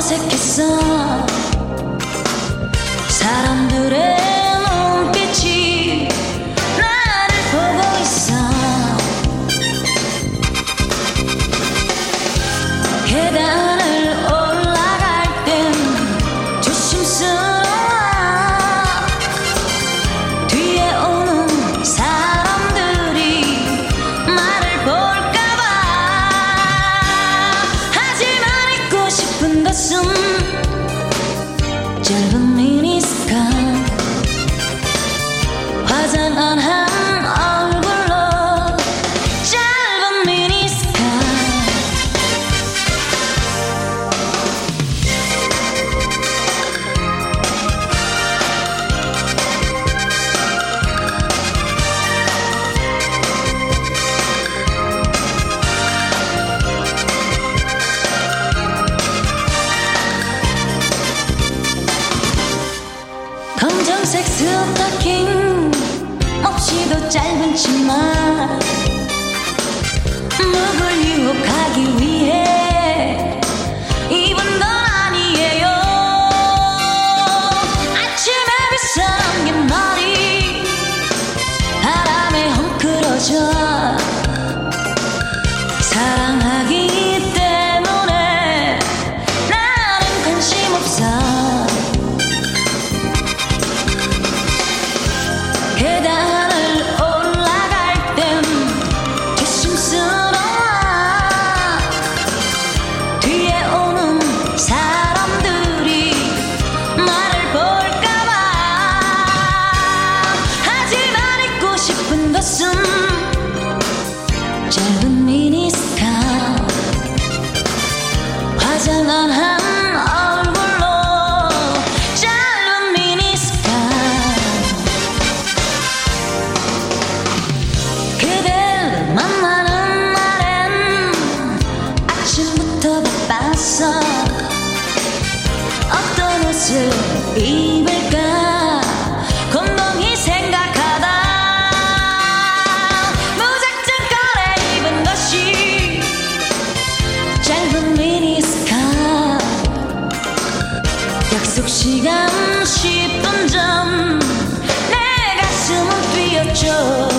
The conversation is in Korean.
어색했어. 사람들의 눈빛이 나를 보고 있어. 계단을 올라갈 땐 조심스러워. 뒤에 오는 사람들이 나를 볼까봐. 하지만 잊고 싶은 것은 짧은 미니스커트, 화장 안 한 얼굴로 짧은 미니스커트. 검정색 스타킹 없이도 짧은 치마. 누굴 유혹하기 위해 입은 건 아니에요. 아침에 빗삼긴 머리 바람에 헝클어져. 사랑하기 때문에 나는 관심 없어. 계단을 올라갈 땐 조심스러워. 뒤에 오는 사람들이 나를 볼까봐. 하지만 잊고 싶은 것은 짧은 미니스커트, 화장 안 한 얼굴로 짧은 미니스커트. 그댈 만나는 날엔 아침부터 바빴어. 어떤 옷을 입을까 곰곰이 생각하다 무작정 꺼내 입은 것이 짧은 미니스커트. 약속 시간 10분 전 내 가슴은 뛰었죠.